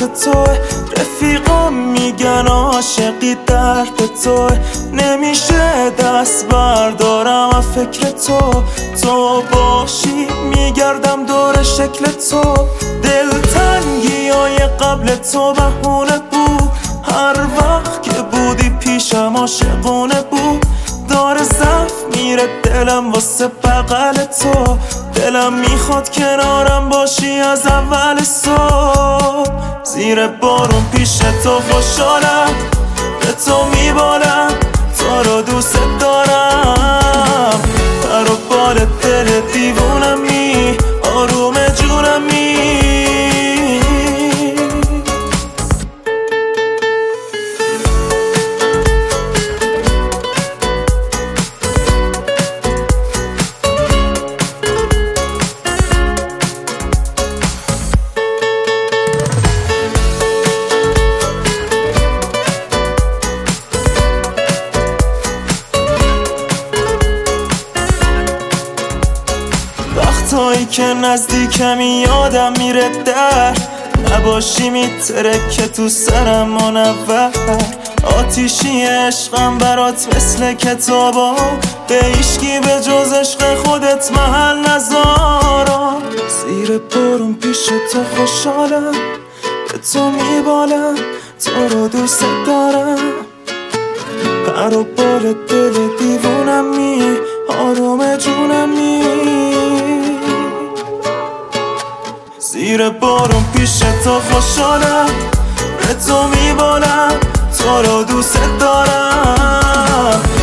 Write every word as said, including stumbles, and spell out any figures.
تو، رفیقام میگن عاشقی درد تو، نمیشه دست بردارم از فکر تو. تو باشی میگردم دور شکل تو، دلتنگی های قبل تو بهونه بود، هر وقت که بودی پیشم عاشقونه بود. داره ضعف میره دلم واسه بغل تو، دلم میخواد کنارم باشی از اول صبح. زیر بارون پیش تو خوشحالم، به تو میبالم، تو رو دوست دارم. پر و بال دل دیوونمی، آروم جونمی. وقتایی که نزدیکمی یادم میره در نباشی، میترکه تو سرم منور. آتیشی عشقم برات مثل کتابا، به هیچکی به جز عشق خودت محل نذارم. زیر بارون پیش تو خوشحالم، به تو میبالم، تو رو دوست دارم. پر و بال دل دیوونمی، آروم جونمی. زیر بارون پیش تو خوشحالم، به تو میبالم، تو رو دوست دارم.